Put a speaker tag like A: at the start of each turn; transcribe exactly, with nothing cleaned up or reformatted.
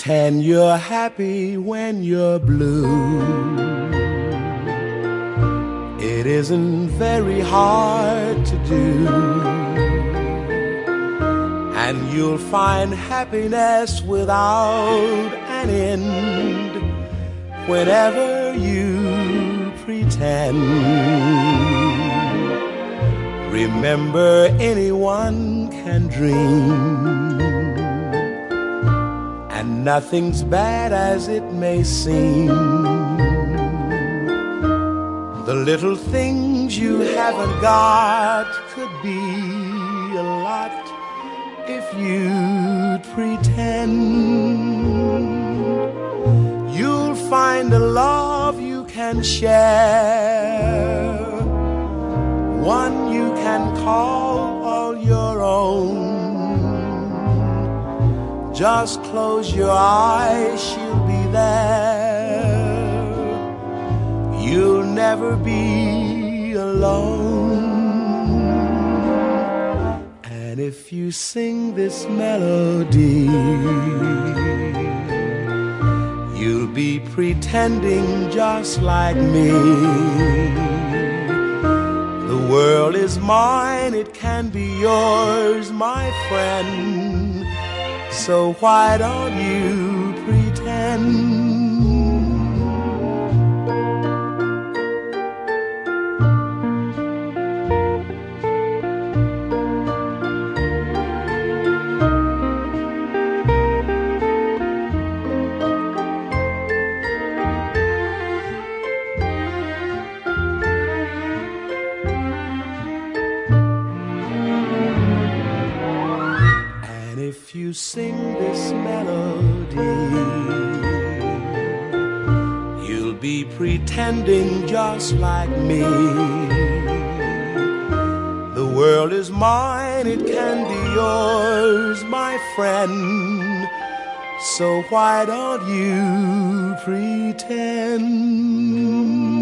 A: Pretend you're happy when you're blue. It isn't very hard to do, and you'll find happiness without an end whenever you pretend. Remember, anyone can dream, and nothing's bad as it may seem. The little things you haven't got could be a lot if you'd pretend. You'll find a love you can share, one you can call all your own. Just close your eyes, she'll be there. You'll never be alone. And if you sing this melody, you'll be pretending just like me. The world is mine, it can be yours, my friend. So why don't you pretend? If you sing this melody, you'll be pretending just like me. The world is mine, it can be yours, my friend. So why don't you pretend?